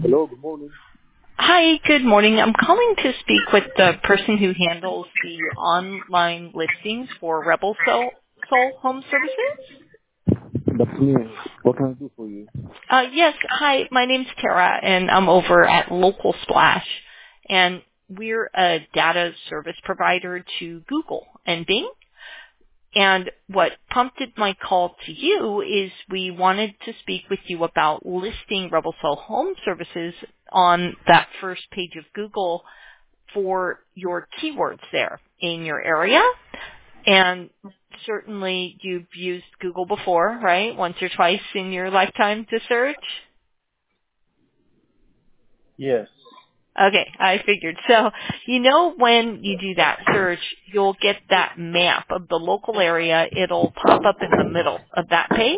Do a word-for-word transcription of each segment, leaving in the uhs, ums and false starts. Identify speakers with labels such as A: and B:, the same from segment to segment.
A: Hello, good morning.
B: Hi, good morning. I'm calling to speak with the person who handles the online listings for Rebel Soul, Soul Home Services.
A: That's me. What can I do for you?
B: Uh, yes, hi, my name's Tara, and I'm over at Local Splash, and we're a data service provider to Google and Bing. And what prompted my call to you is we wanted to speak with you about listing Rebel Soul Home Services on that first page of Google for your keywords there in your area. And certainly you've used Google before, right? Once or twice in your lifetime to search.
A: Yes.
B: Okay, I figured. So, you know when you do that search, you'll get that map of the local area. It'll pop up in the middle of that page.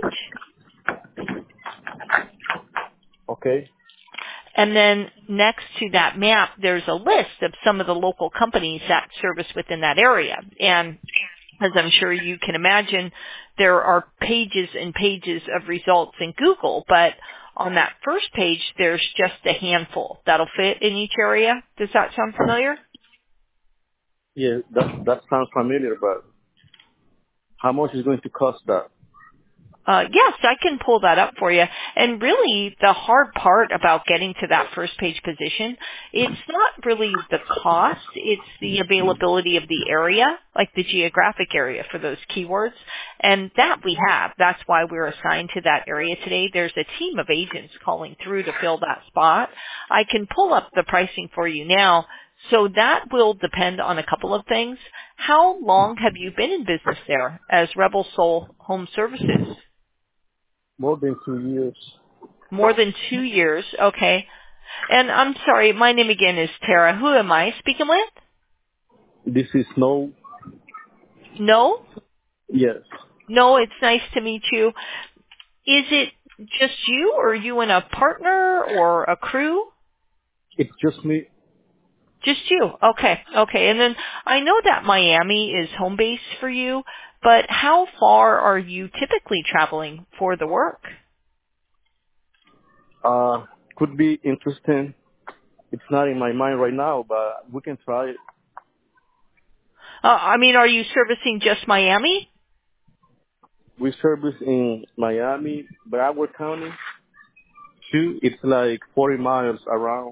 A: Okay.
B: And then next to that map, there's a list of some of the local companies that service within that area. And as I'm sure you can imagine, there are pages and pages of results in Google, but on that first page, there's just a handful that'll fit in each area. Does that sound familiar?
A: Yeah, that that sounds familiar, but how much is going to cost that?
B: Uh, yes, I can pull that up for you. And really, the hard part about getting to that first page position, it's not really the cost, it's the availability of the area, like the geographic area for those keywords. And that we have. That's why we're assigned to that area today. There's a team of agents calling through to fill that spot. I can pull up the pricing for you now. So that will depend on a couple of things. How long have you been in business there as Rebel Soul Home Services?
A: More than two years.
B: More than two years. Okay. And I'm sorry, my name again is Tara. Who am I speaking with?
A: This is no.
B: No?
A: Yes.
B: No, it's nice to meet you. Is it just you or you and a partner or a crew?
A: It's just me.
B: Just you. Okay. Okay. And then I know that Miami is home base for you, but how far are you typically traveling for the work?
A: Uh, could be interesting. It's not in my mind right now, but we can try it.
B: Uh, I mean, are you servicing just Miami?
A: We service in Miami, Broward County. Too. It's like forty miles around.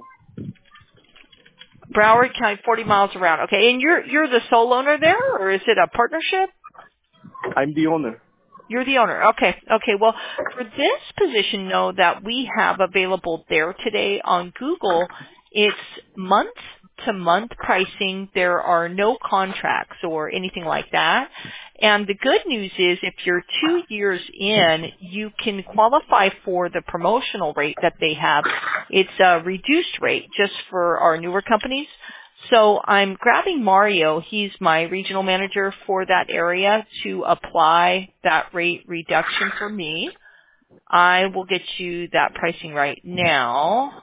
B: Broward County, forty miles around. Okay, and you're you're the sole owner there, or is it a partnership?
A: I'm the owner.
B: You're the owner. Okay, okay. Well, for this position, know that we have available there today on Google, it's month to month pricing. There are no contracts or anything like that. And the good news is if you're two years in, you can qualify for the promotional rate that they have. It's a reduced rate just for our newer companies. So I'm grabbing Mario, he's my regional manager for that area, to apply that rate reduction for me. I will get you that pricing right now.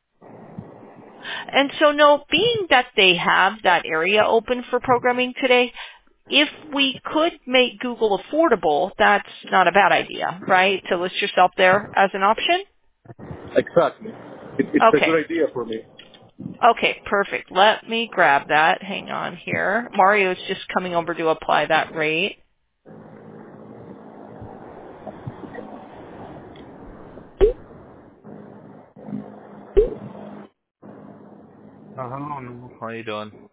B: And so no, being that they have that area open for programming today, if we could make Google affordable, that's not a bad idea, right? To list yourself there as an option?
A: Exactly. It, it's a
B: Okay.
A: good idea for me.
B: Okay, perfect. Let me grab that. Hang on here. Mario's just coming over to apply that rate.
A: Uh, hello, how you doing?